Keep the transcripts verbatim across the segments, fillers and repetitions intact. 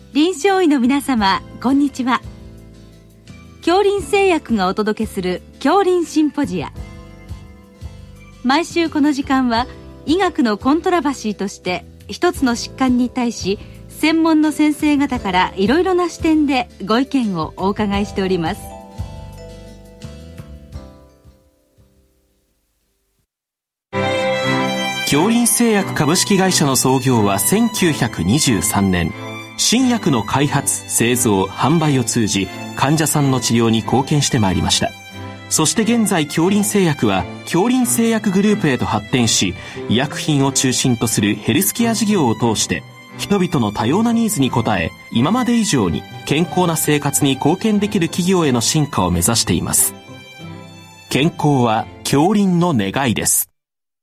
臨床医の皆様、こんにちは。杏林製薬がお届けする杏林シンポジア。毎週この時間は医学のコントラバシーとして一つの疾患に対し専門の先生方からいろいろな視点でご意見をお伺いしております。 杏林製薬株式会社の創業はせんきゅうひゃくにじゅうさんねん。新薬の開発、製造、販売を通じ患者さんの治療に貢献してまいりました。そして現在、杏林製薬は杏林製薬グループへと発展し、医薬品を中心とするヘルスケア事業を通して人々の多様なニーズに応え、今まで以上に健康な生活に貢献できる企業への進化を目指しています。健康は杏林の願いです。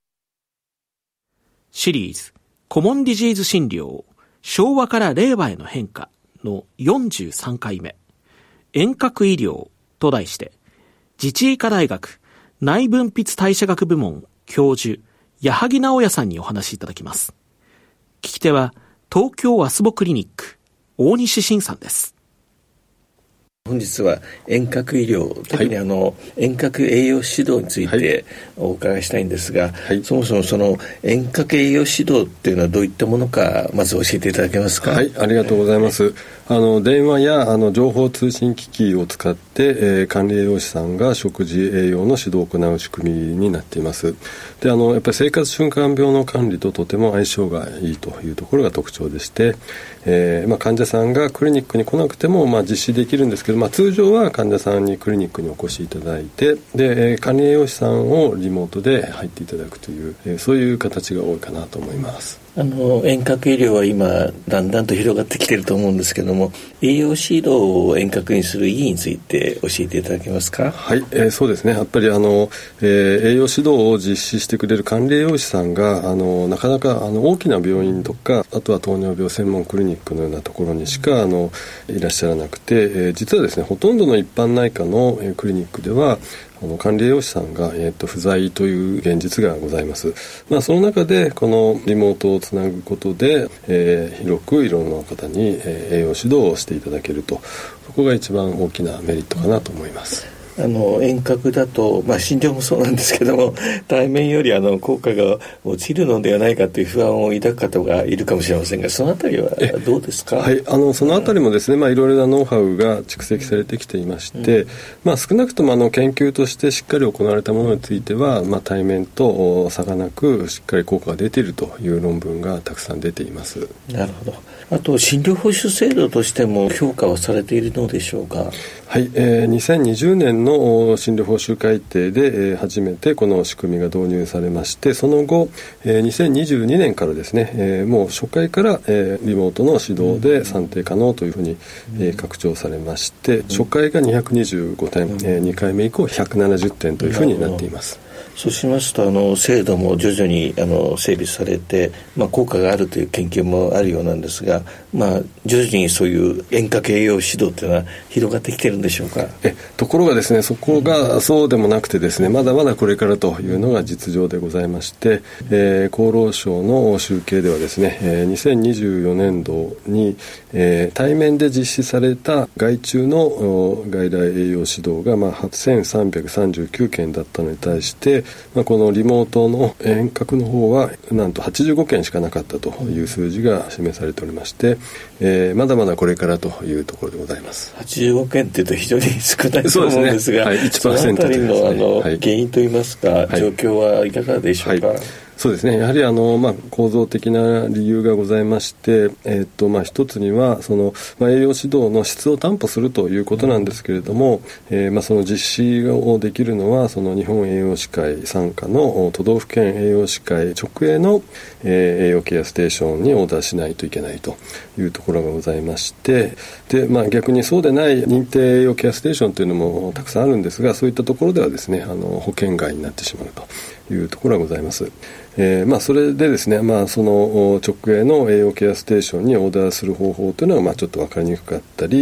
シリーズコモンディジーズ診療、昭和から令和への変化のよんじゅうさんかいめ、遠隔医療と題して、自治医科大学内分泌代謝学部門教授矢作直也さんにお話しいただきます。聞き手は東京アスボクリニック大西晋さんです。 本日は遠隔医療、特にあの、はい、遠隔栄養指導についてお伺いしたいんですが、はい、そもそもその遠隔栄養指導っていうのはどういったものか、まず教えていただけますか。 はい、ありがとうございます。あの電話やあの情報通信機器を使って、えー、管理栄養士さんが食事栄養の指導を行う仕組みになっています。で、あのやっぱり生活習慣病の管理ととても相性がいいというところが特徴でして、えーまあ、患者さんがクリニックに来なくても、まあ、実施できるんですけど、まあ、通常は患者さんにクリニックにお越しいただいて、で、えー、管理栄養士さんをリモートで入っていただくという、えー、そういう形が多いかなと思います。 あの遠隔医療は今だんだんと広がってきていると思うんですけども、栄養指導を遠隔にする意義について教えていただけますか。 はい、えー、そうですね。やっぱりあの、えー、栄養指導を実施してくれる管理栄養士さんがあのなかなかあの大きな病院とか、あとは糖尿病専門クリニックのようなところにしかあのいらっしゃらなくて、えー、実はですね、ほとんどの一般内科の、えー、クリニックではあの管理栄養士さんが、えー、と不在という現実がございます。まあ、その中でこのリモートをつなぐことで、えー、広くいろんな方に、えー、栄養指導をしていただけると、そこが一番大きなメリットかなと思います。 あの遠隔だと、まあ、診療もそうなんですけども、対面よりあの効果が落ちるのではないかという不安を抱く方がいるかもしれませんが、そのあたりはどうですか。 はい、あのそのあたりもですね、まあ、いろいろなノウハウが蓄積されてきていまして、うん、まあ、少なくともあの研究としてしっかり行われたものについては、まあ、対面と差がなくしっかり効果が出ているという論文がたくさん出ています。 なるほど。あと診療報酬制度としても評価はされているのでしょうか。 はい、えー、にせんにじゅうねんの診療報酬改定で、えー、初めてこの仕組みが導入されまして、その後、えー、にせんにじゅうにねんからですね、えー、もう初回から、えー、リモートの指導で算定可能というふうに、えー、拡張されまして、初回がにひゃくにじゅうごてん、えー、にかいめ以降ひゃくななじゅってんというふうになっています。 そうしますとあの制度も徐々にあの整備されて、まあ、効果があるという研究もあるようなんですが、まあ、徐々にそういう遠隔栄養指導というのは広がってきているんでしょうか。 えところがですね、そこがそうでもなくてですね、まだまだこれからというのが実情でございまして、えー、厚労省の集計ではですね、えー、にせんにじゅうよねんどに、えー、対面で実施された外注の外来栄養指導が、まあ、せんさんびゃくさんじゅうきゅうけんだったのに対して、まあ、このリモートの遠隔の方はなんとはちじゅうごけんしかなかったという数字が示されておりまして、えー、まだまだこれからというところでございます。 はちじゅうごけんっていうと非常に少ないと思うんですが、 そうですね、はい、いちパーセントそのあたりの、あの、 はい、 原因といいますか、はい、状況はいかがでしょうか。はい、 そうですね、やはりあの、まあ、構造的な理由がございまして、えーっとまあ、一つにはその、まあ、栄養指導の質を担保するということなんですけれども、えーまあ、その実施をできるのはその日本栄養士会傘下の都道府県栄養士会直営の、えー、栄養ケアステーションにオーダーしないといけないというところがございまして、で、まあ、逆にそうでない認定栄養ケアステーションというのもたくさんあるんですが、そういったところではですね、あの保険外になってしまうというところがございます。えーまあ、それでですね、まあ、その直営の栄養ケアステーションにオーダーする方法というのは、まあ、ちょっと分かりにくかったり、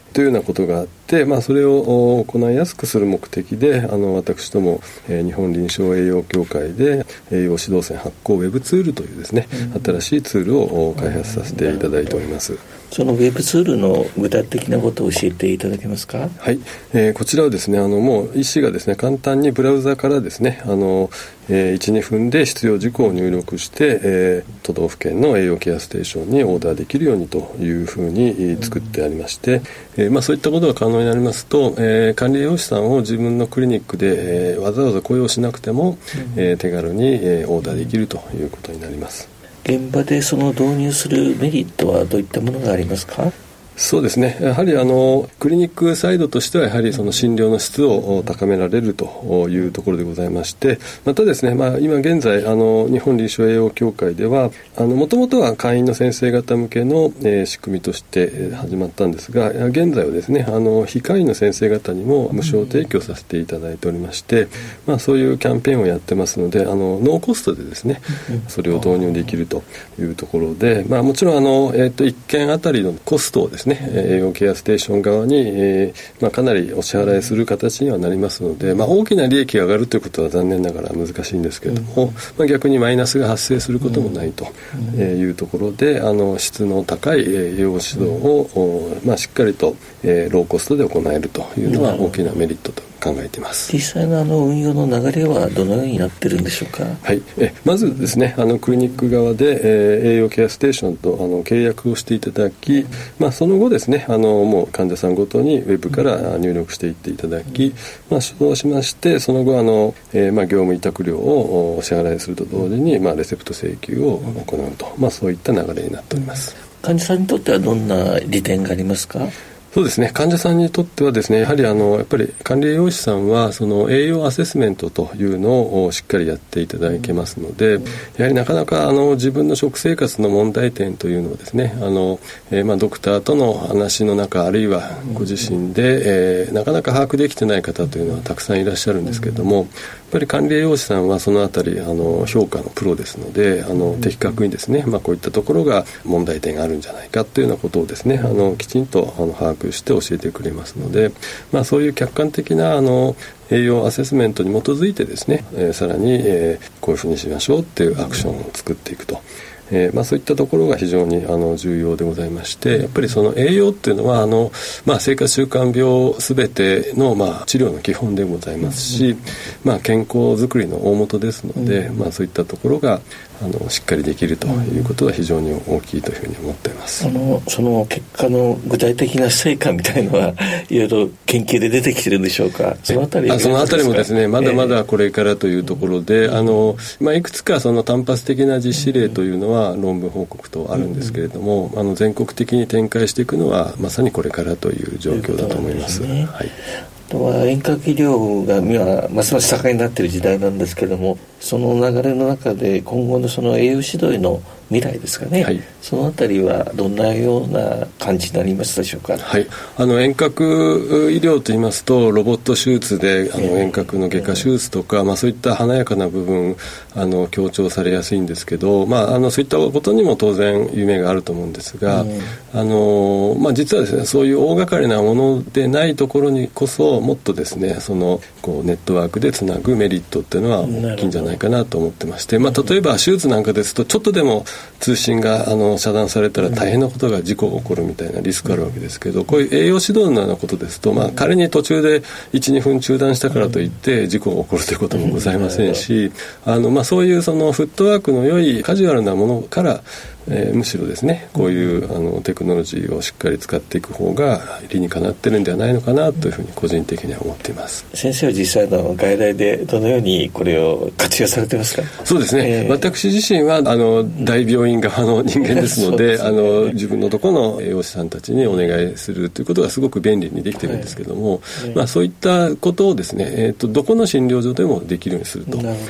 というようなことがあって、まあ、それを行いやすくする目的で、あの私ども、えー、日本臨床栄養協会で栄養指導線発行ウェブツールというですね、うん、新しいツールを開発させていただいております。 そのウェブツールの具体的なことを教えていただけますか？ はい、えー、こちらはですね、あのもう医師がですね、簡単にブラウザからですね、あの、えー、いち、にふんで必要事項を入力して、えー、都道府県の栄養ケアステーションにオーダーできるようにというふうに作ってありまして、えーまあ、そういったことが可能になりますと、えー、管理栄養士さんを自分のクリニックで、えー、わざわざ雇用しなくても、えー、手軽に、えー、オーダーできるということになります。 現場でその導入するメリットはどういったものがありますか？ そうですね、やはりあのクリニックサイドとしてはやはりその診療の質を高められるというところでございまして、またですね、まあ、今現在あの日本臨床栄養協会ではもともとは会員の先生方向けの、えー、仕組みとして始まったんですが、現在はですね、あの非会員の先生方にも無償提供させていただいておりまして、まあ、そういうキャンペーンをやってますので、あのノーコストでですねそれを導入できるというところで、まあ、もちろんあの、えー、といっけんあたりのコストをですね栄養ケアステーション側に、えーまあ、かなりお支払いする形にはなりますので、まあ、大きな利益が上がるということは残念ながら難しいんですけれども、まあ、逆にマイナスが発生することもないというところで、あの質の高い栄養指導を、まあ、しっかりと、えー、ローコストで行えるというのは大きなメリットと考えています。 実際のあの運用の流れはどのようになってるんでしょうか？ はい、えまずですね、あのクリニック側で、えー、栄養ケアステーションとあの契約をしていただき、まあ、その後ですね、あのもう患者さんごとにウェブから入力していっていただき、まあ、そうしましてその後あの、えーまあ、業務委託料をお支払いすると同時に、まあ、レセプト請求を行うと、まあ、そういった流れになっております。 患者さんにとってはどんな利点がありますか？ そうですね、患者さんにとってはですね、やはりあのやっぱり管理栄養士さんはその栄養アセスメントというのをしっかりやっていただけますので、やはりなかなかあの自分の食生活の問題点というのをですね、あの、えー、まあドクターとの話の中、あるいはご自身で、えー、なかなか把握できてない方というのはたくさんいらっしゃるんですけれども、やっぱり管理栄養士さんはそのあたりあの評価のプロですので、あの的確にですね、まあ、こういったところが問題点があるんじゃないかというようなことをですね、あのきちんとあの把握して教えてくれますので、まあ、そういう客観的なあの栄養アセスメントに基づいてですね、えー、さらに、えー、こういうふうにしましょうっていうアクションを作っていくと。えーまあ、そういったところが非常にあの重要でございまして、やっぱりその栄養っていうのはあの、まあ、生活習慣病すべての、まあ、治療の基本でございますし、まあ、健康づくりの大元ですので、まあ、そういったところがあのしっかりできるということは非常に大きいというふうに思っています。 あのその結果の具体的な成果みたいのはいろいろ研究で出てきてるんでしょうか？そのあたりあそのあたりもですね、まだまだこれからというところで、えーあのまあ、いくつかその単発的な実施例というのは論文報告とあるんですけれども、うん、あの全国的に展開していくのはまさにこれからという状況だと思います。はい、 あとは遠隔医療が今ますます盛んになっている時代なんですけれども、その流れの中で今後のその栄養指導への未来ですかね、はい、そのあたりはどんなような感じになりますでしょうか？ はい、あの遠隔医療といいますとロボット手術であの遠隔の外科手術とか、まあ、そういった華やかな部分あの強調されやすいんですけど、まあ、あのそういったことにも当然夢があると思うんですが、あのまあ、実はですね、そういう大掛かりなものでないところにこそもっとですね、そのこうネットワークでつなぐメリットっていうのは大きいんじゃないかなと思ってまして、まあ、例えば手術なんかですとちょっとでも通信があの遮断されたら大変なことが事故が起こるみたいなリスクあるわけですけど、こういう栄養指導のようなことですと、まあ、仮に途中でいち、にふん中断したからといって事故が起こるということもございませんし、あの、まあ、そういうそのフットワークの良いカジュアルなものからえー、むしろですね、こういうあのテクノロジーをしっかり使っていく方が理にかなってるんではないのかなというふうに個人的には思っています。 先生は実際の外来でどのようにこれを活用されてますか？ そうですね、えー、私自身はあの大病院側の人間ですので、で、ね、あの自分のところの栄養士さんたちにお願いするということがすごく便利にできてるんですけども、はい、まあ、そういったことをですね、えーと、どこの診療所でもできるようにすると。なるほど。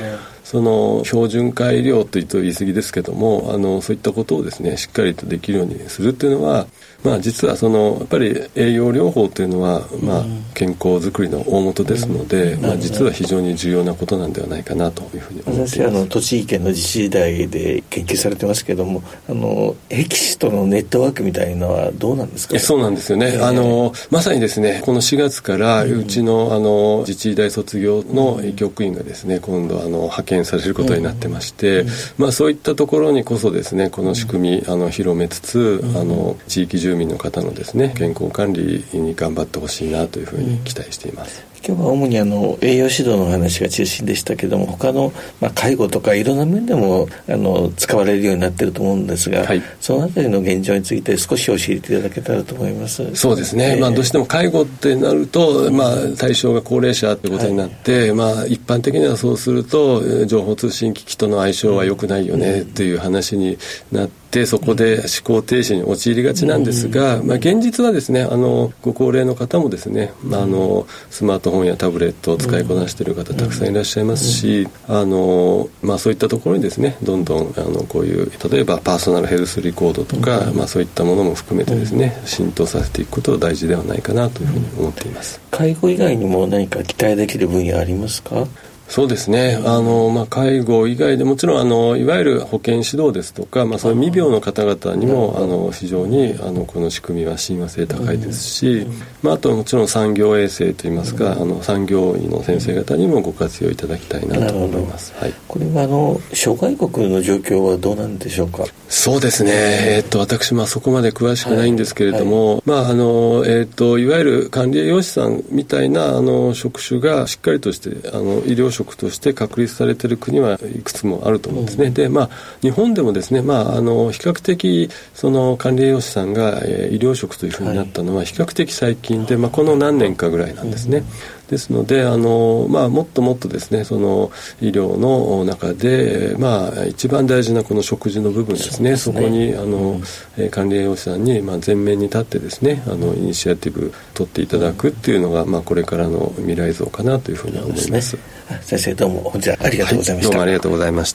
その標準化医療というと言い過ぎですけども、あのそういったことをですねしっかりとできるようにするっていうのは、まあ、実はそのやっぱり栄養療法というのは、まあ、健康づくりの大元ですので、まあ、実は非常に重要なことなんではないかなというふうに思っています。 私はあの栃木県の自治医大で研究されてますけども、あの疫師とのネットワークみたいなのはどうなんですか、ね、 そうなんですよね、えー、あのまさにですねこのしがつからうちの、あの自治医大卒業の局員がですね今度あの派遣されることになってまして、まあ、そういったところにこそですねこの仕組みあの広めつつ、あの地域住民の方のですね健康管理に頑張ってほしいなというふうに期待しています。 今日は主にあの栄養指導の話が中心でしたけども、他の、まあ、介護とかいろんな面でもあの使われるようになっていると思うんですが、はい、そのあたりの現状について少し教えていただけたらと思います。 そうですね、えーまあ、どうしても介護ってなると、まあ、対象が高齢者ということになって、はいまあ、一般的にはそうすると情報通信機器との相性は良くないよねという話になってでそこで思考停止に陥りがちなんですが、まあ、現実はですねあのご高齢の方もですねあのスマートフォンやタブレットを使いこなしている方たくさんいらっしゃいますし、あの、まあ、そういったところにですねどんどんあのこういう例えばパーソナルヘルスリコードとか、まあ、そういったものも含めてですね浸透させていくことが大事ではないかなというふうに思っています。 介護以外にも何か期待できる分野ありますか？ そうですねあの、まあ、介護以外でもちろんあのいわゆる保健指導ですとか、まあ、そういう未病の方々にもあの非常にあのこの仕組みは親和性高いですし、まあ、あとはもちろん産業衛生といいますかあの産業医の先生方にもご活用いただきたいなと思います、はい、 これはあの諸外国の状況はどうなんでしょうか？ そうですね、えー、っと私もそこまで詳しくないんですけれども、はいはいまああのえー、っといわゆる管理栄養士さんみたいなあの職種がしっかりとしてあの医療職として確立されている国はいくつもあると思うんですね、うん、でまあ日本でもですね、まあ、あの比較的その管理栄養士さんが、えー、医療職というふうになったのは比較的最近で、まあ、この何年かぐらいなんですね、うんですのであの、まあ、もっともっとですねその医療の中で、まあ、一番大事なこの食事の部分ですね、 そ, ですねそこにあの、うん、管理栄養士さんに、まあ、前面に立ってですねあのイニシアティブ取っていただくっていうのが、まあ、これからの未来像かなというふうに思います。そうですね、 先生どうも本日はありがとうございました、 はい、どうもありがとうございました。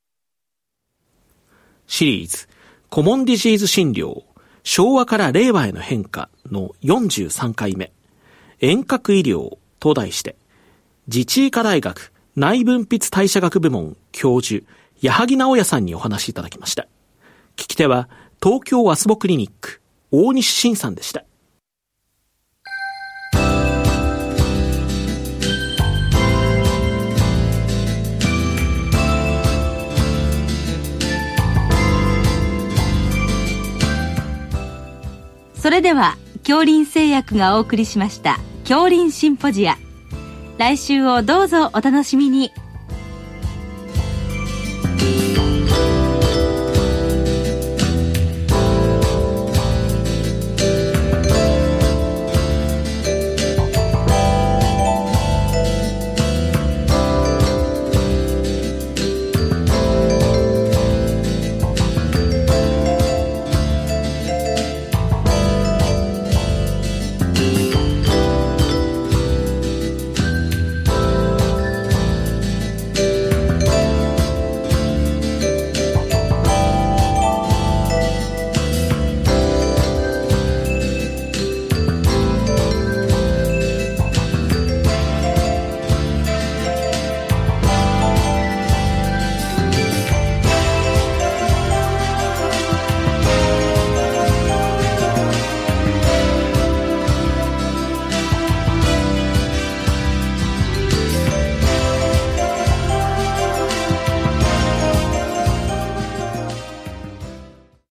シリーズコモンディジーズ診療昭和から令和への変化のよんじゅうさんかいめ遠隔医療と題して自治医科大学内分泌代謝学部門教授矢作直也さんにお話しいただきました。聞き手は東京アスボクリニック大西晋さんでした。 それでは京林製薬がお送りしました京林シンポジア、来週をどうぞお楽しみに。